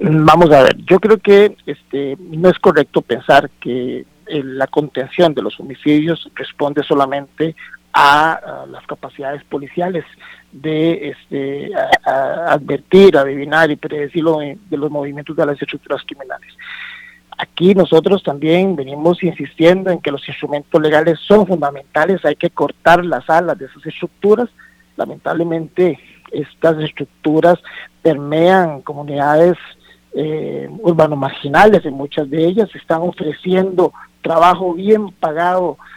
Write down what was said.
Vamos a ver, yo creo que no es correcto pensar que la contención de los homicidios responde solamente a las capacidades policiales de advertir, adivinar y predecir de los movimientos de las estructuras criminales. Aquí nosotros también venimos insistiendo en que los instrumentos legales son fundamentales, hay que cortar las alas de esas estructuras. Lamentablemente estas estructuras permean comunidades urbano marginales, en muchas de ellas están ofreciendo trabajo bien pagado